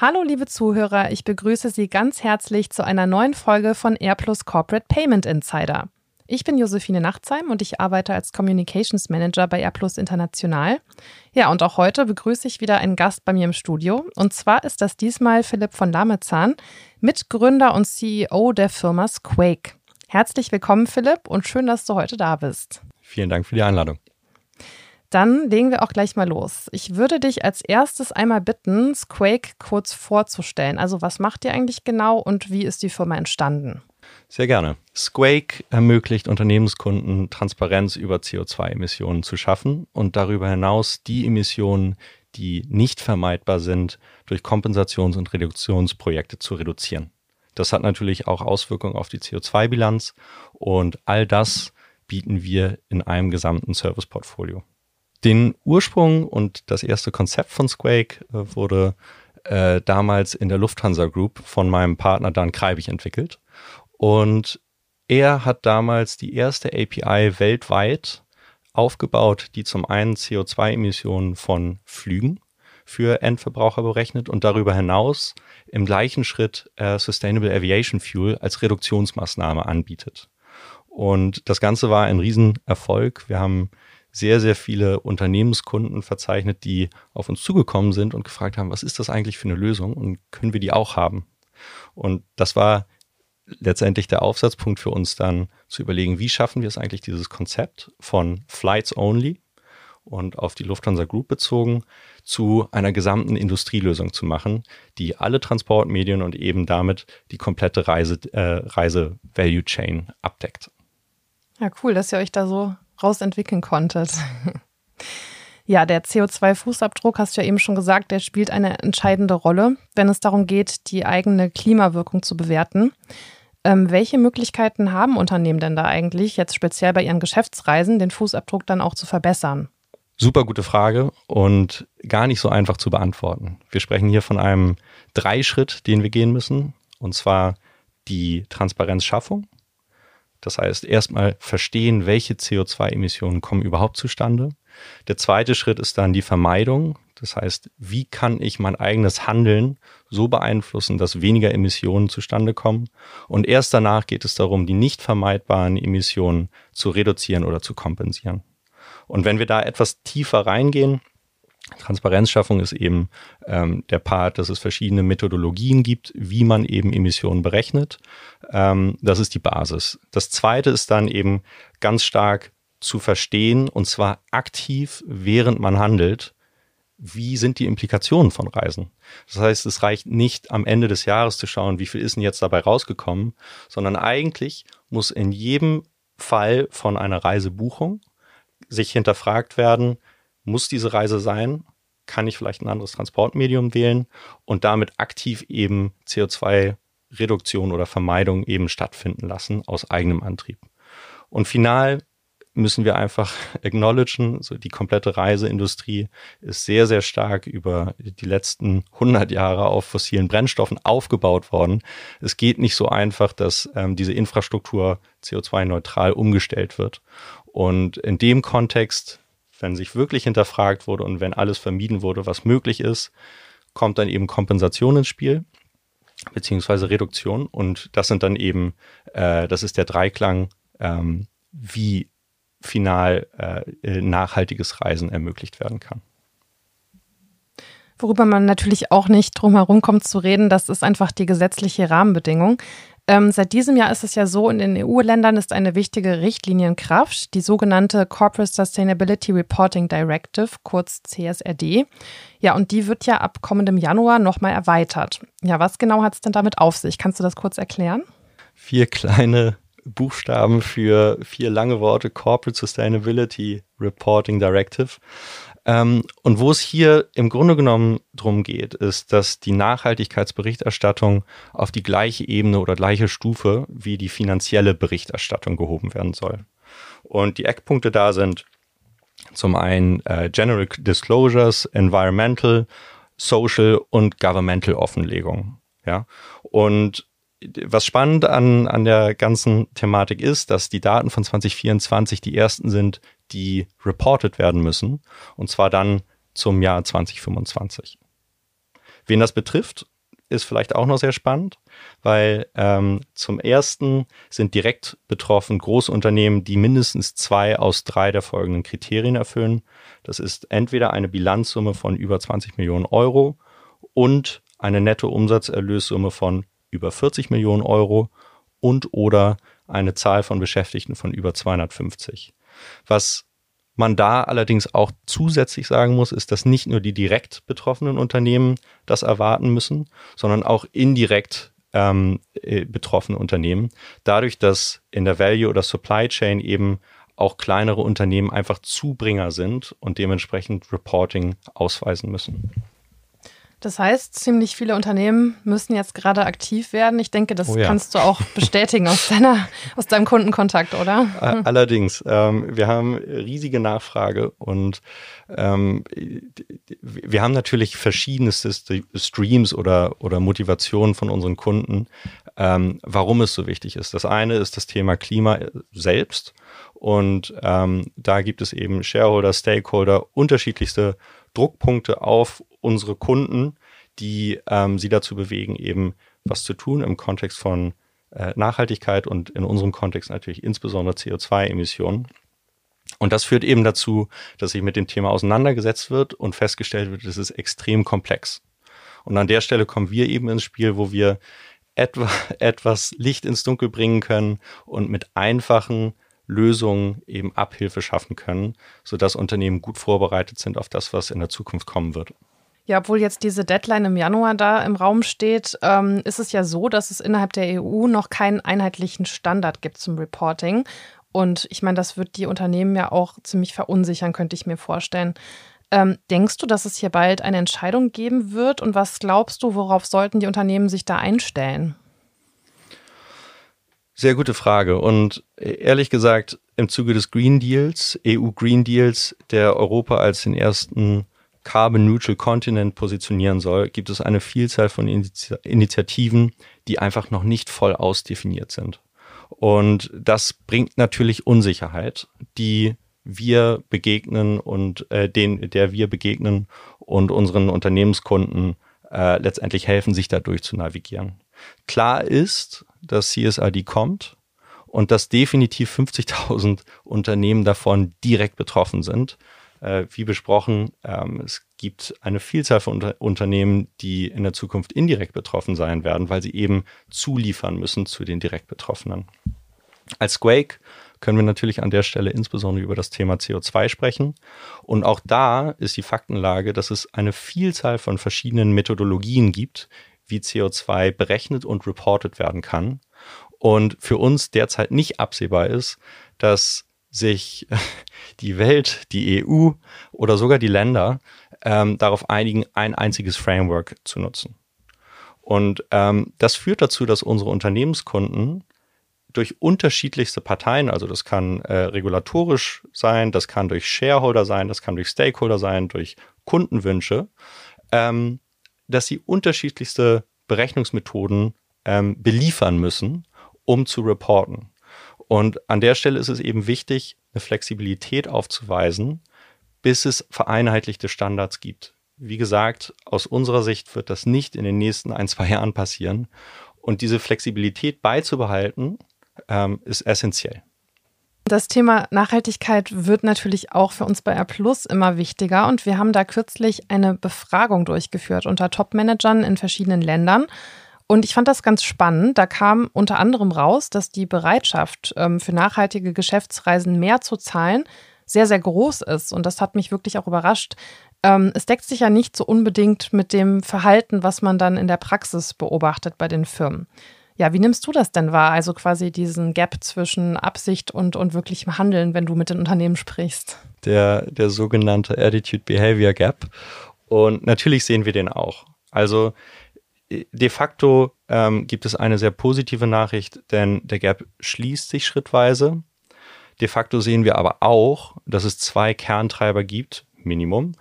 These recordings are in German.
Hallo liebe Zuhörer, ich begrüße Sie ganz herzlich zu einer neuen Folge von AirPlus Corporate Payment Insider. Ich bin Josephine Nachtsheim und ich arbeite als Communications Manager bei AirPlus International. Ja, und auch heute begrüße ich wieder einen Gast bei mir im Studio. Und zwar ist das diesmal Philipp von Lamezahn, Mitgründer und CEO der Firma Squake. Herzlich willkommen, Philipp, und schön, dass du heute da bist. Vielen Dank für die Einladung. Dann legen wir auch gleich mal los. Ich würde dich als erstes einmal bitten, Squake kurz vorzustellen. Also was macht ihr eigentlich genau und wie ist die Firma entstanden? Sehr gerne. Squake ermöglicht Unternehmenskunden, Transparenz über CO2-Emissionen zu schaffen und darüber hinaus die Emissionen, die nicht vermeidbar sind, durch Kompensations- und Reduktionsprojekte zu reduzieren. Das hat natürlich auch Auswirkungen auf die CO2-Bilanz und all das bieten wir in einem gesamten Serviceportfolio. Den Ursprung und das erste Konzept von Squake wurde damals in der Lufthansa Group von meinem Partner Dan Kreibich entwickelt. Und er hat damals die erste API weltweit aufgebaut, die zum einen CO2-Emissionen von Flügen für Endverbraucher berechnet und darüber hinaus im gleichen Schritt Sustainable Aviation Fuel als Reduktionsmaßnahme anbietet. Und das Ganze war ein Riesenerfolg. Wir haben sehr, sehr viele Unternehmenskunden verzeichnet, die auf uns zugekommen sind und gefragt haben, was ist das eigentlich für eine Lösung und können wir die auch haben? Und das war letztendlich der Aufsatzpunkt für uns dann zu überlegen, wie schaffen wir es eigentlich, dieses Konzept von Flights Only und auf die Lufthansa Group bezogen zu einer gesamten Industrielösung zu machen, die alle Transportmedien und eben damit die komplette Reise-Value-Chain abdeckt. Ja, cool, dass ihr euch da so rausentwickeln konntet. Ja, der CO2-Fußabdruck, hast du ja eben schon gesagt, der spielt eine entscheidende Rolle, wenn es darum geht, die eigene Klimawirkung zu bewerten. Welche Möglichkeiten haben Unternehmen denn da eigentlich, jetzt speziell bei ihren Geschäftsreisen, den Fußabdruck dann auch zu verbessern? Super gute Frage und gar nicht so einfach zu beantworten. Wir sprechen hier von einem Dreischritt, den wir gehen müssen, und zwar die Transparenzschaffung. Das heißt, erstmal verstehen, welche CO2-Emissionen kommen überhaupt zustande. Der zweite Schritt ist dann die Vermeidung. Das heißt, wie kann ich mein eigenes Handeln so beeinflussen, dass weniger Emissionen zustande kommen? Und erst danach geht es darum, die nicht vermeidbaren Emissionen zu reduzieren oder zu kompensieren. Und wenn wir da etwas tiefer reingehen, Transparenzschaffung ist eben der Part, dass es verschiedene Methodologien gibt, wie man eben Emissionen berechnet. Das ist die Basis. Das Zweite ist dann eben ganz stark zu verstehen, und zwar aktiv, während man handelt, wie sind die Implikationen von Reisen. Das heißt, es reicht nicht am Ende des Jahres zu schauen, wie viel ist denn jetzt dabei rausgekommen, sondern eigentlich muss in jedem Fall von einer Reisebuchung sich hinterfragt werden, muss diese Reise sein? Kann ich vielleicht ein anderes Transportmedium wählen und damit aktiv eben CO2-Reduktion oder Vermeidung eben stattfinden lassen aus eigenem Antrieb? Und final müssen wir einfach acknowledgen, so die komplette Reiseindustrie ist sehr, sehr stark über die letzten 100 Jahre auf fossilen Brennstoffen aufgebaut worden. Es geht nicht so einfach, dass diese Infrastruktur CO2-neutral umgestellt wird. Und in dem Kontext, wenn sich wirklich hinterfragt wurde und wenn alles vermieden wurde, was möglich ist, kommt dann eben Kompensation ins Spiel, beziehungsweise Reduktion. Und das sind dann eben, das ist der Dreiklang, wie final nachhaltiges Reisen ermöglicht werden kann. Worüber man natürlich auch nicht drum herum kommt zu reden, das ist einfach die gesetzliche Rahmenbedingung. Seit diesem Jahr ist es ja so, in den EU-Ländern ist eine wichtige Richtlinie in Kraft, die sogenannte Corporate Sustainability Reporting Directive, kurz CSRD. Ja, und die wird ja ab kommendem Januar nochmal erweitert. Ja, was genau hat es denn damit auf sich? Kannst du das kurz erklären? 4 kleine Buchstaben für 4 lange Worte, Corporate Sustainability Reporting Directive. Und wo es hier im Grunde genommen drum geht, ist, dass die Nachhaltigkeitsberichterstattung auf die gleiche Ebene oder gleiche Stufe wie die finanzielle Berichterstattung gehoben werden soll. Und die Eckpunkte da sind zum einen General Disclosures, Environmental, Social und Governmental Offenlegung. Ja? Und was spannend an der ganzen Thematik ist, dass die Daten von 2024 die ersten sind, die reported werden müssen, und zwar dann zum Jahr 2025. Wen das betrifft, ist vielleicht auch noch sehr spannend, weil zum ersten sind direkt betroffen Großunternehmen, die mindestens 2 aus 3 der folgenden Kriterien erfüllen. Das ist entweder eine Bilanzsumme von über 20 Millionen Euro und eine Nettoumsatzerlössumme von über 40 Millionen Euro und oder eine Zahl von Beschäftigten von über 250. Was man da allerdings auch zusätzlich sagen muss, ist, dass nicht nur die direkt betroffenen Unternehmen das erwarten müssen, sondern auch indirekt betroffene Unternehmen. Dadurch, dass in der Value- oder Supply Chain eben auch kleinere Unternehmen einfach Zubringer sind und dementsprechend Reporting ausweisen müssen. Das heißt, ziemlich viele Unternehmen müssen jetzt gerade aktiv werden. Ich denke, das kannst du auch bestätigen aus deinem Kundenkontakt, oder? Allerdings, wir haben riesige Nachfrage und wir haben natürlich verschiedenste Streams oder Motivationen von unseren Kunden, warum es so wichtig ist. Das eine ist das Thema Klima selbst und da gibt es eben Shareholder, Stakeholder, unterschiedlichste Druckpunkte auf unsere Kunden, die sie dazu bewegen, eben was zu tun im Kontext von Nachhaltigkeit und in unserem Kontext natürlich insbesondere CO2-Emissionen. Und das führt eben dazu, dass sich mit dem Thema auseinandergesetzt wird und festgestellt wird, es ist extrem komplex. Und an der Stelle kommen wir eben ins Spiel, wo wir etwas Licht ins Dunkel bringen können und mit einfachen Lösungen eben Abhilfe schaffen können, sodass Unternehmen gut vorbereitet sind auf das, was in der Zukunft kommen wird. Ja, obwohl jetzt diese Deadline im Januar da im Raum steht, ist es ja so, dass es innerhalb der EU noch keinen einheitlichen Standard gibt zum Reporting. Und ich meine, das wird die Unternehmen ja auch ziemlich verunsichern, könnte ich mir vorstellen. Denkst du, dass es hier bald eine Entscheidung geben wird? Und was glaubst du, worauf sollten die Unternehmen sich da einstellen? Sehr gute Frage. Und ehrlich gesagt, im Zuge des Green Deals, EU Green Deals, der Europa als den ersten Carbon Neutral Continent positionieren soll, gibt es eine Vielzahl von Initiativen, die einfach noch nicht voll ausdefiniert sind. Und das bringt natürlich Unsicherheit, die wir begegnen und der wir begegnen und unseren Unternehmenskunden letztendlich helfen, sich dadurch zu navigieren. Klar ist, dass CSRD kommt und dass definitiv 50.000 Unternehmen davon direkt betroffen sind. Wie besprochen, es gibt eine Vielzahl von Unternehmen, die in der Zukunft indirekt betroffen sein werden, weil sie eben zuliefern müssen zu den direkt Betroffenen. Als Squake können wir natürlich an der Stelle insbesondere über das Thema CO2 sprechen. Und auch da ist die Faktenlage, dass es eine Vielzahl von verschiedenen Methodologien gibt, wie CO2 berechnet und reported werden kann. Und für uns derzeit nicht absehbar ist, dass sich die Welt, die EU oder sogar die Länder darauf einigen, ein einziges Framework zu nutzen. Und das führt dazu, dass unsere Unternehmenskunden durch unterschiedlichste Parteien, also das kann regulatorisch sein, das kann durch Shareholder sein, das kann durch Stakeholder sein, durch Kundenwünsche, dass sie unterschiedlichste Berechnungsmethoden beliefern müssen, um zu reporten. Und an der Stelle ist es eben wichtig, eine Flexibilität aufzuweisen, bis es vereinheitlichte Standards gibt. Wie gesagt, aus unserer Sicht wird das nicht in den nächsten 1-2 Jahren passieren. Und diese Flexibilität beizubehalten, ist essentiell. Das Thema Nachhaltigkeit wird natürlich auch für uns bei R+ immer wichtiger. Und wir haben da kürzlich eine Befragung durchgeführt unter Top-Managern in verschiedenen Ländern. Und ich fand das ganz spannend. Da kam unter anderem raus, dass die Bereitschaft für nachhaltige Geschäftsreisen mehr zu zahlen sehr, sehr groß ist. Und das hat mich wirklich auch überrascht. Es deckt sich ja nicht so unbedingt mit dem Verhalten, was man dann in der Praxis beobachtet bei den Firmen. Ja, wie nimmst du das denn wahr? Also quasi diesen Gap zwischen Absicht und wirklichem Handeln, wenn du mit den Unternehmen sprichst? Der sogenannte Attitude-Behavior Gap. Und natürlich sehen wir den auch. Also de facto gibt es eine sehr positive Nachricht, denn der Gap schließt sich schrittweise. De facto sehen wir aber auch, dass es 2 Kerntreiber gibt, Minimum,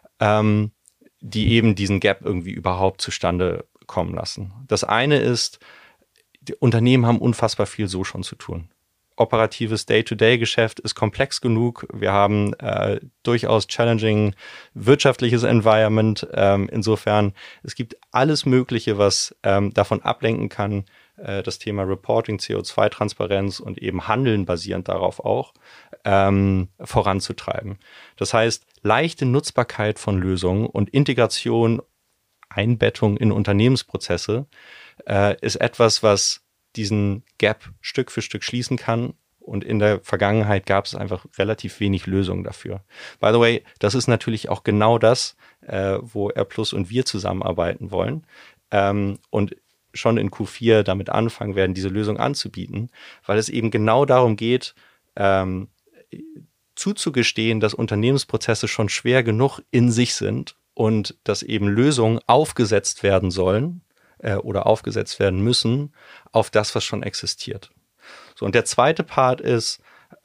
die eben diesen Gap irgendwie überhaupt zustande kommen lassen. Das eine ist, die Unternehmen haben unfassbar viel so schon zu tun. operatives Day-to-Day-Geschäft ist komplex genug. Wir haben durchaus challenging wirtschaftliches Environment. Insofern, es gibt alles Mögliche, was davon ablenken kann, das Thema Reporting, CO2-Transparenz und eben Handeln basierend darauf auch voranzutreiben. Das heißt, leichte Nutzbarkeit von Lösungen und Integration, Einbettung in Unternehmensprozesse ist etwas, was diesen Gap Stück für Stück schließen kann. Und in der Vergangenheit gab es einfach relativ wenig Lösungen dafür. By the way, das ist natürlich auch genau das, wo R+ und wir zusammenarbeiten wollen. Und schon in Q4 damit anfangen werden, diese Lösung anzubieten, weil es eben genau darum geht, zuzugestehen, dass Unternehmensprozesse schon schwer genug in sich sind und dass eben Lösungen aufgesetzt werden sollen oder aufgesetzt werden müssen auf das, was schon existiert. So, und der zweite Part ist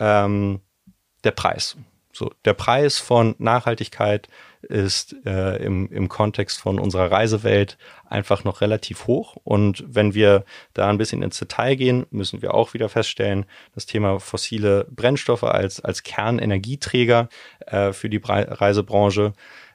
der Preis. So, der Preis von Nachhaltigkeit ist im Kontext von unserer Reisewelt einfach noch relativ hoch. Und wenn wir da ein bisschen ins Detail gehen, müssen wir auch wieder feststellen, das Thema fossile Brennstoffe als Kernenergieträger für die Reisebranche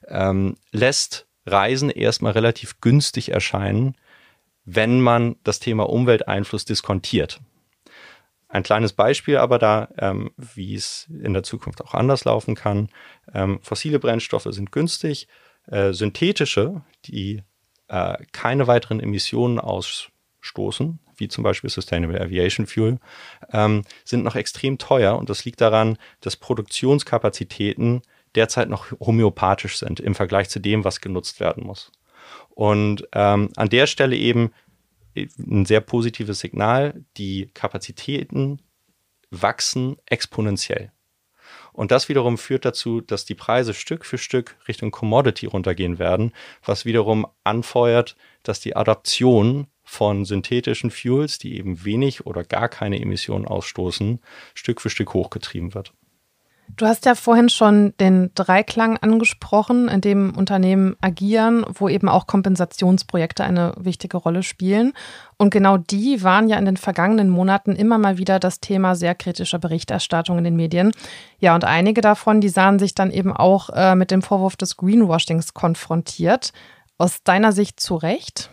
lässt Reisen erstmal relativ günstig erscheinen, wenn man das Thema Umwelteinfluss diskontiert. Ein kleines Beispiel aber da, wie es in der Zukunft auch anders laufen kann. Fossile Brennstoffe sind günstig, synthetische, die keine weiteren Emissionen ausstoßen, wie zum Beispiel Sustainable Aviation Fuel, sind noch extrem teuer. Und das liegt daran, dass Produktionskapazitäten derzeit noch homöopathisch sind im Vergleich zu dem, was genutzt werden muss. Und an der Stelle eben ein sehr positives Signal, die Kapazitäten wachsen exponentiell. Und das wiederum führt dazu, dass die Preise Stück für Stück Richtung Commodity runtergehen werden, was wiederum anfeuert, dass die Adaption von synthetischen Fuels, die eben wenig oder gar keine Emissionen ausstoßen, Stück für Stück hochgetrieben wird. Du hast ja vorhin schon den Dreiklang angesprochen, in dem Unternehmen agieren, wo eben auch Kompensationsprojekte eine wichtige Rolle spielen. Und genau die waren ja in den vergangenen Monaten immer mal wieder das Thema sehr kritischer Berichterstattung in den Medien. Ja, und einige davon, die sahen sich dann eben auch mit dem Vorwurf des Greenwashings konfrontiert. Aus deiner Sicht zu Recht?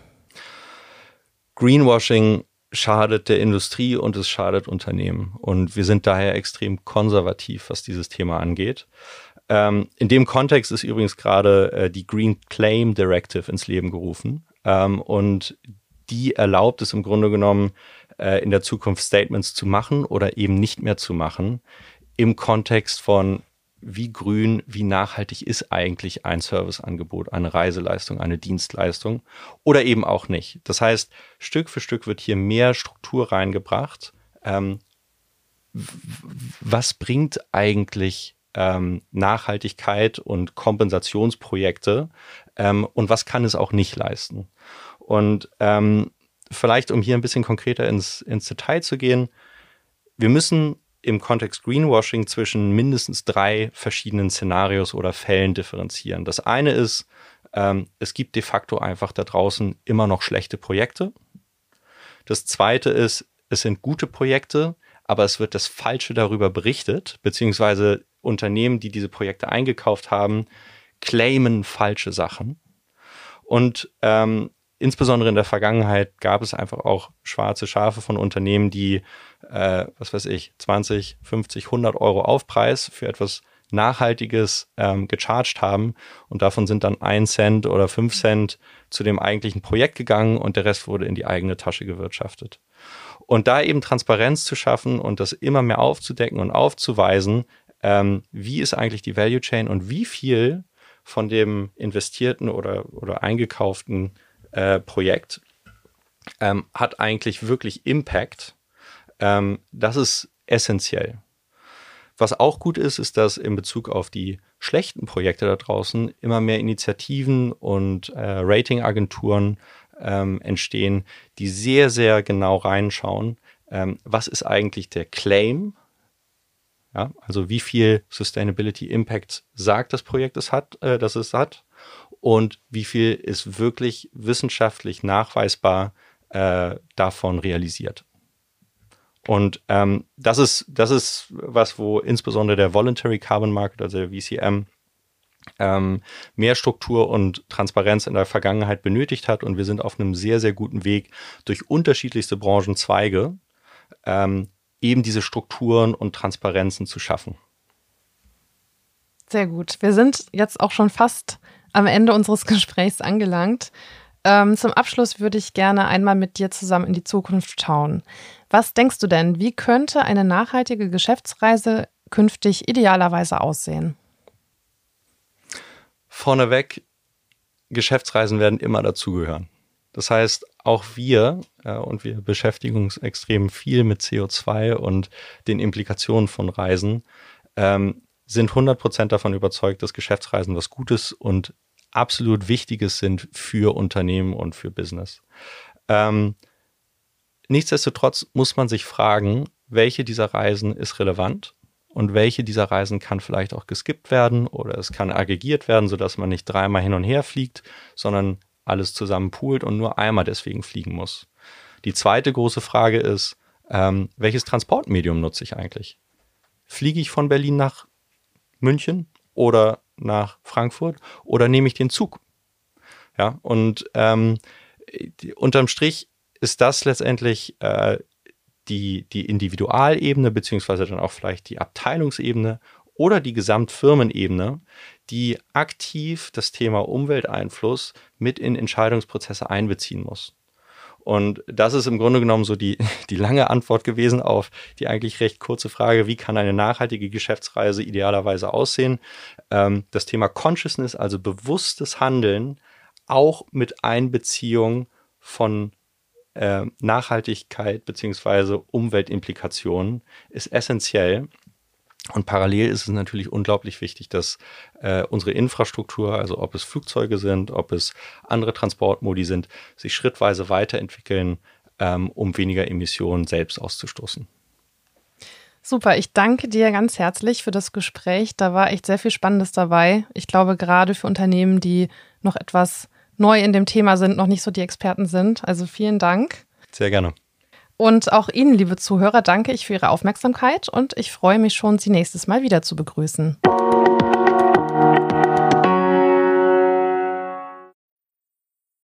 Greenwashing schadet der Industrie und es schadet Unternehmen. Und wir sind daher extrem konservativ, was dieses Thema angeht. In dem Kontext ist übrigens gerade die Green Claim Directive ins Leben gerufen. Und die erlaubt es im Grunde genommen, in der Zukunft Statements zu machen oder eben nicht mehr zu machen, im Kontext von wie grün, wie nachhaltig ist eigentlich ein Serviceangebot, eine Reiseleistung, eine Dienstleistung oder eben auch nicht. Das heißt, Stück für Stück wird hier mehr Struktur reingebracht. Was bringt eigentlich Nachhaltigkeit und Kompensationsprojekte und was kann es auch nicht leisten? Und vielleicht, um hier ein bisschen konkreter ins Detail zu gehen, wir müssen im Kontext Greenwashing zwischen mindestens 3 verschiedenen Szenarios oder Fällen differenzieren. Das eine ist, es gibt de facto einfach da draußen immer noch schlechte Projekte. Das zweite ist, es sind gute Projekte, aber es wird das Falsche darüber berichtet, beziehungsweise Unternehmen, die diese Projekte eingekauft haben, claimen falsche Sachen. Und insbesondere in der Vergangenheit gab es einfach auch schwarze Schafe von Unternehmen, die 20, 50, 100 Euro Aufpreis für etwas Nachhaltiges gecharged haben und davon sind dann 1 Cent oder 5 Cent zu dem eigentlichen Projekt gegangen und der Rest wurde in die eigene Tasche gewirtschaftet. Und da eben Transparenz zu schaffen und das immer mehr aufzudecken und aufzuweisen, wie ist eigentlich die Value Chain und wie viel von dem investierten oder eingekauften Projekt hat eigentlich wirklich Impact. Das ist essentiell. Was auch gut ist, ist, dass in Bezug auf die schlechten Projekte da draußen immer mehr Initiativen und Ratingagenturen entstehen, die sehr, sehr genau reinschauen, was ist eigentlich der Claim, ja, also wie viel Sustainability Impact sagt das Projekt, dass es hat und wie viel ist wirklich wissenschaftlich nachweisbar davon realisiert. Und das ist was, wo insbesondere der Voluntary Carbon Market, also der VCM, mehr Struktur und Transparenz in der Vergangenheit benötigt hat. Und wir sind auf einem sehr, sehr guten Weg, durch unterschiedlichste Branchenzweige eben diese Strukturen und Transparenzen zu schaffen. Sehr gut. Wir sind jetzt auch schon fast am Ende unseres Gesprächs angelangt. Zum Abschluss würde ich gerne einmal mit dir zusammen in die Zukunft schauen. Was denkst du denn, wie könnte eine nachhaltige Geschäftsreise künftig idealerweise aussehen? Vorneweg, Geschäftsreisen werden immer dazugehören. Das heißt, auch wir, und wir beschäftigen uns extrem viel mit CO2 und den Implikationen von Reisen, sind 100% davon überzeugt, dass Geschäftsreisen was Gutes und absolut Wichtiges sind für Unternehmen und für Business. Nichtsdestotrotz muss man sich fragen, welche dieser Reisen ist relevant und welche dieser Reisen kann vielleicht auch geskippt werden oder es kann aggregiert werden, sodass man nicht dreimal hin und her fliegt, sondern alles zusammen poolt und nur einmal deswegen fliegen muss. Die zweite große Frage ist, welches Transportmedium nutze ich eigentlich? Fliege ich von Berlin nach München oder nach Frankfurt oder nehme ich den Zug? Ja, und unterm Strich ist das letztendlich die Individualebene beziehungsweise dann auch vielleicht die Abteilungsebene oder die Gesamtfirmenebene, die aktiv das Thema Umwelteinfluss mit in Entscheidungsprozesse einbeziehen muss. Und das ist im Grunde genommen so die lange Antwort gewesen auf die eigentlich recht kurze Frage, wie kann eine nachhaltige Geschäftsreise idealerweise aussehen? Das Thema Consciousness, also bewusstes Handeln, auch mit Einbeziehung von Nachhaltigkeit bzw. Umweltimplikationen ist essentiell. Und parallel ist es natürlich unglaublich wichtig, dass unsere Infrastruktur, also ob es Flugzeuge sind, ob es andere Transportmodi sind, sich schrittweise weiterentwickeln, um weniger Emissionen selbst auszustoßen. Super, ich danke dir ganz herzlich für das Gespräch. Da war echt sehr viel Spannendes dabei. Ich glaube, gerade für Unternehmen, die noch etwas neu in dem Thema sind, noch nicht so die Experten sind. Also vielen Dank. Sehr gerne. Und auch Ihnen, liebe Zuhörer, danke ich für Ihre Aufmerksamkeit und ich freue mich schon, Sie nächstes Mal wieder zu begrüßen.